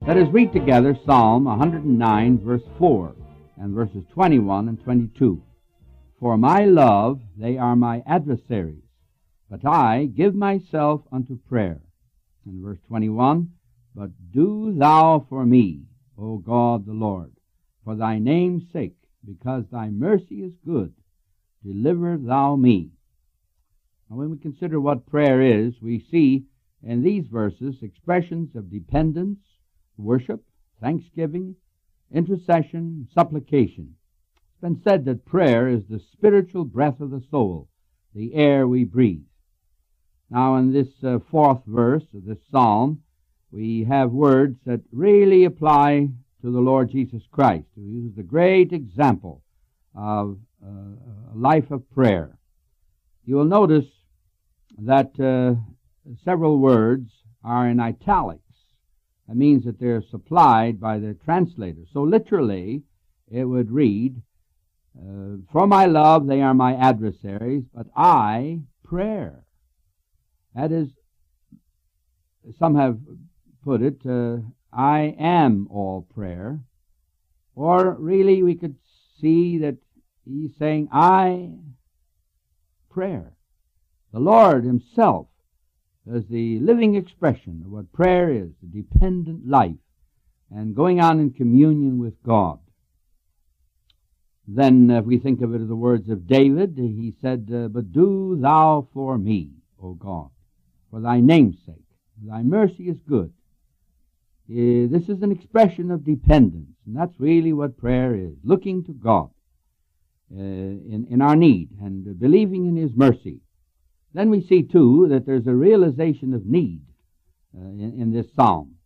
Let us read together Psalm 109, verse 4, and verses 21 and 22. For my love, they are my adversaries, but I give myself unto prayer. And verse 21, but do thou for me, O God the Lord, for thy name's sake, because thy mercy is good, deliver thou me. Now, when we consider what prayer is, we see in these verses expressions of dependence, worship, thanksgiving, intercession, supplication. It's been said that prayer is the spiritual breath of the soul, the air we breathe. Now, in this fourth verse of this psalm, we have words that really apply to the Lord Jesus Christ, who is the great example of a life of prayer. You will notice that several words are in italics. That means that they're supplied by the translator. So literally, it would read, for my love, they are my adversaries, but I, prayer. That is, some have put it, I am all prayer. Or really, we could see that he's saying, I, prayer. The Lord himself is the living expression of what prayer is, the dependent life, and going on in communion with God. Then, if we think of it as the words of David, he said, but do thou for me, O God, for thy name's sake. Thy mercy is good. This is an expression of dependence, and that's really what prayer is, looking to God in our need and believing in his mercy. Then we see, too, that there's a realization of need in this psalm.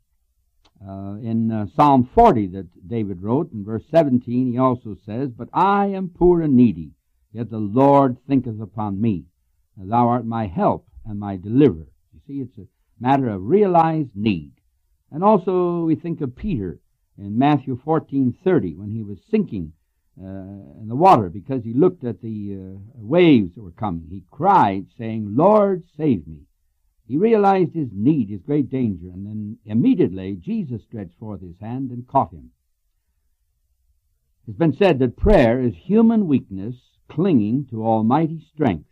In Psalm 40 that David wrote, in verse 17, he also says, but I am poor and needy, yet the Lord thinketh upon me. Thou art my help and my deliverer. You see, it's a matter of realized need. And also we think of Peter in Matthew 14:30, when he was sinking in the water because he looked at the waves that were coming. He cried, saying, Lord, save me. He realized his need, his great danger, and then immediately Jesus stretched forth his hand and caught him. It's been said that prayer is human weakness clinging to almighty strength.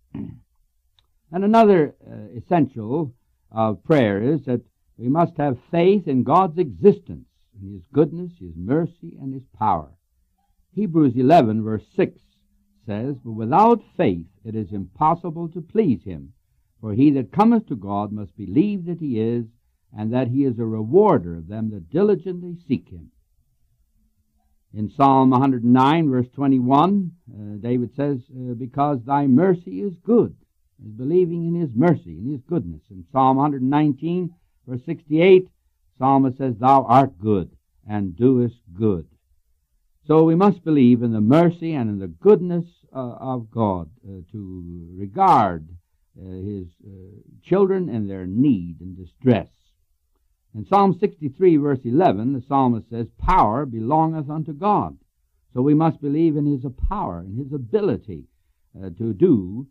And another essential of prayer is that we must have faith in God's existence, in his goodness, his mercy, and his power. Hebrews 11, verse 6 says, but without faith it is impossible to please him. For he that cometh to God must believe that he is, and that he is a rewarder of them that diligently seek him. In Psalm 109, verse 21, David says, because thy mercy is good. He's believing in his mercy and his goodness. In Psalm 119, verse 68, Psalmist says, thou art good and doest good. So we must believe in the mercy and in the goodness of God, to regard his children and their need and distress. In Psalm 63, verse 11, the psalmist says, power belongeth unto God. So we must believe in his power and his ability to do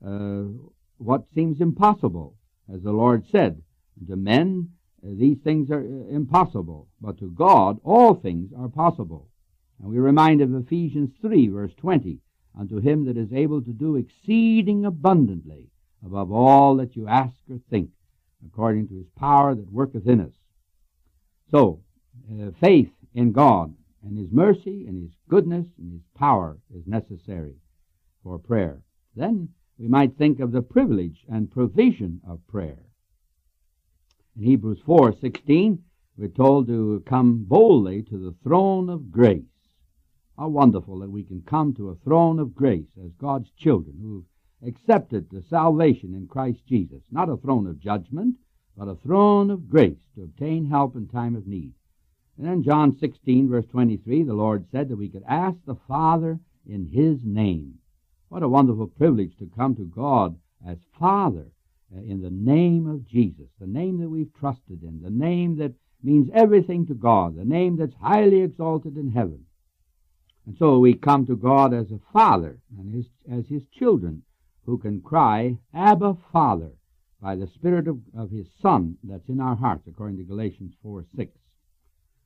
what seems impossible. As the Lord said, to men these things are impossible, but to God all things are possible. And we remind of Ephesians 3, verse 20, unto him that is able to do exceeding abundantly above all that you ask or think, according to his power that worketh in us. So, faith in God and his mercy and his goodness and his power is necessary for prayer. Then we might think of the privilege and provision of prayer. In Hebrews 4:16, we're told to come boldly to the throne of grace. How wonderful that we can come to a throne of grace as God's children who have accepted the salvation in Christ Jesus. Not a throne of judgment, but a throne of grace to obtain help in time of need. And then John 16, verse 23, the Lord said that we could ask the Father in his name. What a wonderful privilege to come to God as Father in the name of Jesus, the name that we've trusted in, the name that means everything to God, the name that's highly exalted in heaven. And so we come to God as a Father and as his children who can cry, Abba, Father, by the Spirit of his Son that's in our hearts, according to Galatians 4:6.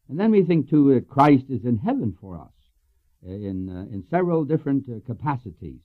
And then we think, too, that Christ is in heaven for us in several different capacities.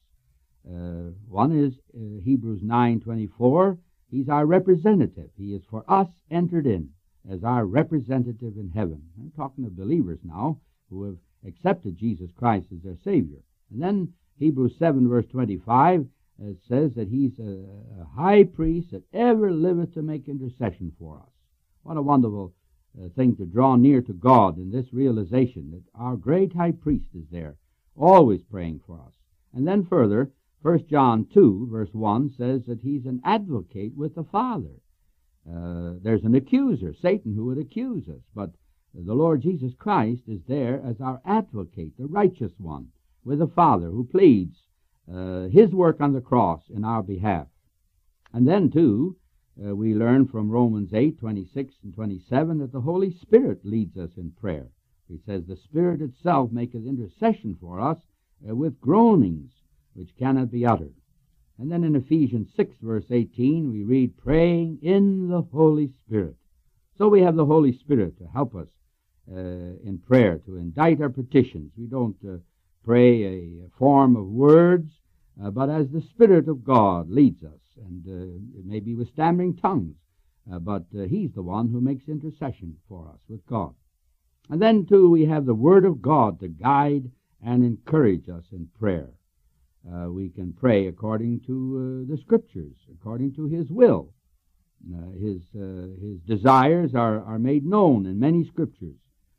One is Hebrews 9:24. He's our representative. He is for us entered in as our representative in heaven. I'm talking of believers now who have accepted Jesus Christ as their Savior. And then Hebrews 7, verse 25, says that he's a high priest that ever liveth to make intercession for us. What a wonderful thing to draw near to God in this realization that our great high priest is there, always praying for us. And then further, 1 John 2, verse 1 says that he's an advocate with the Father. There's an accuser, Satan, who would accuse us, but the Lord Jesus Christ is there as our advocate, the righteous one, with the Father, who pleads his work on the cross in our behalf. And then, too, we learn from Romans 8:26 and 27 that the Holy Spirit leads us in prayer. He says, the Spirit itself maketh intercession for us with groanings which cannot be uttered. And then in Ephesians 6, verse 18, we read, praying in the Holy Spirit. So we have the Holy Spirit to help us in prayer, to indite our petitions. We don't pray a form of words, but as the Spirit of God leads us. And it may be with stammering tongues, but he's the one who makes intercession for us with God. And then, too, we have the Word of God to guide and encourage us in prayer. We can pray according to the Scriptures, according to His will. His desires are made known in many Scriptures.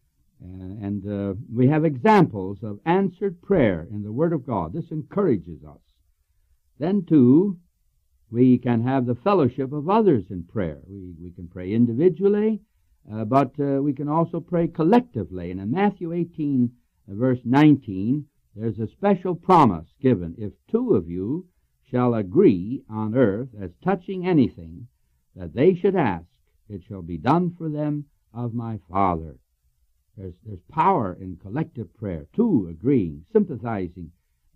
And we have examples of answered prayer in the Word of God. This encourages us. Then, too, we can have the fellowship of others in prayer. We can pray individually, but we can also pray collectively. And in Matthew 18, verse 19, there's a special promise given. If two of you shall agree on earth as touching anything that they should ask, it shall be done for them of my Father. There's power in collective prayer, two agreeing, sympathizing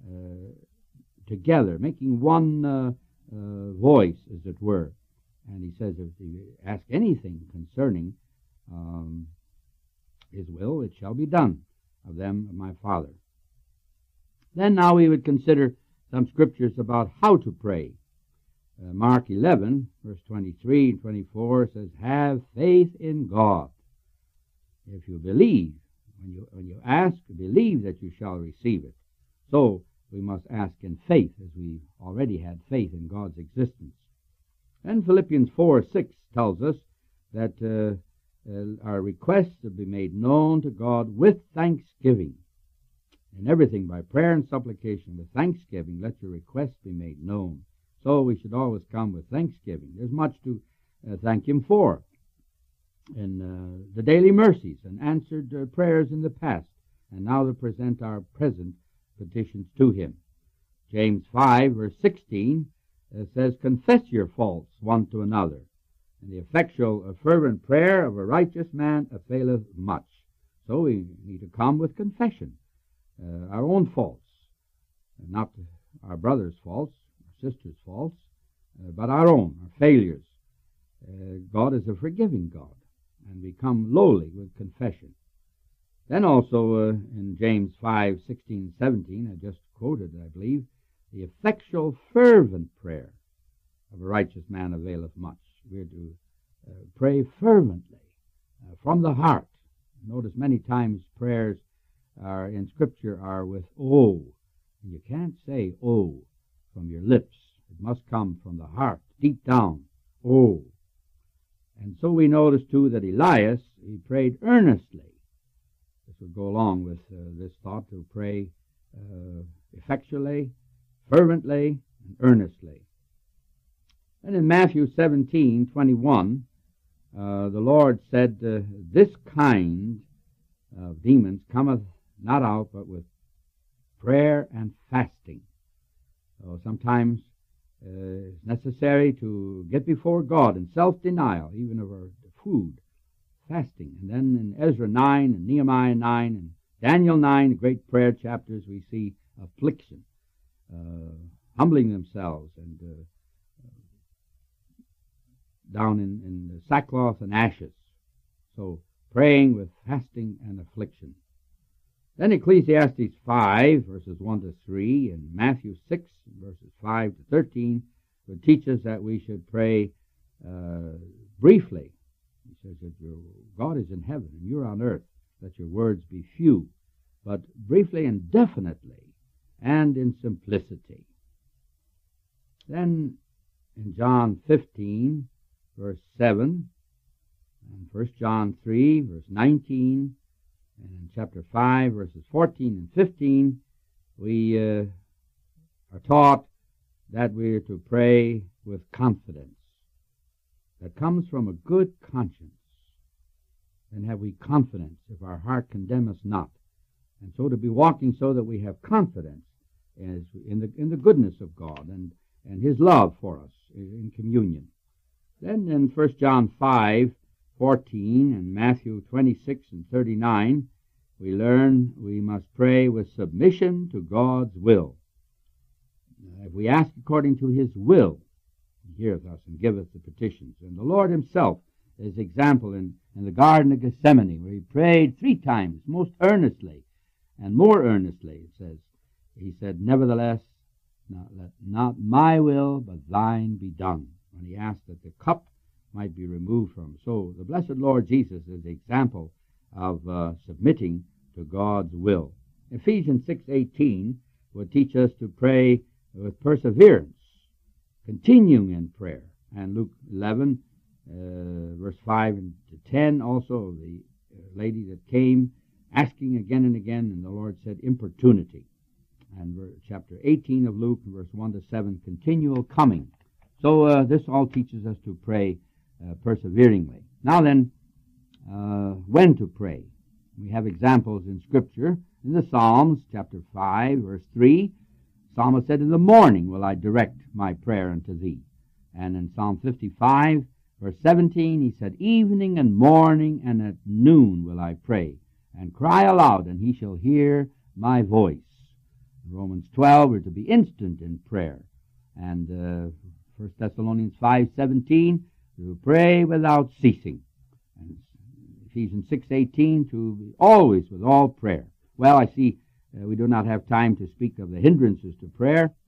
together, making one voice, as it were. And he says, if you ask anything concerning his will, it shall be done of them of my Father. Then now we would consider some scriptures about how to pray. Mark 11, verse 23 and 24 says, have faith in God. If you believe, when you ask, believe that you shall receive it. So we must ask in faith, as we already had faith in God's existence. And Philippians 4:6 tells us that our requests will be made known to God with thanksgiving. In everything, by prayer and supplication, with thanksgiving, let your requests be made known. So we should always come with thanksgiving. There's much to thank Him for. In the daily mercies and answered prayers in the past, and now to present our present petitions to Him. James 5, verse 16 says, confess your faults one to another, and the effectual fervent prayer of a righteous man availeth much. So we need to come with confession. Our own faults, not our brother's faults, our sister's faults, but our own, our failures. God is a forgiving God, and we come lowly with confession. Then also in James 5:16, 17, I just quoted, I believe, the effectual fervent prayer of a righteous man availeth much. We're to pray fervently from the heart. Notice many times prayers are in Scripture are with "oh." And you can't say "oh" from your lips. It must come from the heart, deep down. "Oh." And so we notice, too, that Elias, he prayed earnestly. This would go along with this thought to pray effectually, fervently, and earnestly. And in Matthew 17:21, the Lord said, this kind of demons cometh not out but with prayer and fasting. So sometimes it's necessary to get before God in self-denial, even of our food, fasting. And then in Ezra 9 and Nehemiah 9 and Daniel 9, great prayer chapters, we see affliction, humbling themselves and down in sackcloth and ashes. So praying with fasting and affliction. Then Ecclesiastes 5, verses 1 to 3, and Matthew 6, verses 5 to 13, would teach us that we should pray briefly. He says that God is in heaven and you're on earth. Let your words be few, but briefly and definitely, and in simplicity. Then in John 15, verse 7, and 1 John 3, verse 19, and in chapter 5, verses 14 and 15, we are taught that we are to pray with confidence that comes from a good conscience. And have we confidence if our heart condemn us not? And so to be walking so that we have confidence in the goodness of God and His love for us in communion. Then in 1 John 5, 14 and Matthew 26 and 39, we learn we must pray with submission to God's will. If we ask according to His will, He heareth us and giveth the petitions. And the Lord Himself is example in the Garden of Gethsemane, where He prayed 3 times, most earnestly, and more earnestly, it says. He said, nevertheless, let not my will, but thine be done. When He asked that the cup might be removed from him. So the blessed Lord Jesus is the example of submitting to God's will. Ephesians 6:18 would teach us to pray with perseverance, continuing in prayer. And Luke 11, verse 5 to 10, also the lady that came asking again and again, and the Lord said importunity. And chapter 18 of Luke, verse 1 to 7, continual coming. So this all teaches us to pray perseveringly. Now then, when to pray? We have examples in Scripture. In the Psalms, chapter 5, verse 3, Psalmist said, in the morning will I direct my prayer unto thee. And in Psalm 55, verse 17, he said, evening and morning and at noon will I pray, and cry aloud, and he shall hear my voice. In Romans 12, we're to be instant in prayer. And 1 Thessalonians 5:17, to pray without ceasing. And Ephesians 6:18, to be always with all prayer. Well, I see we do not have time to speak of the hindrances to prayer.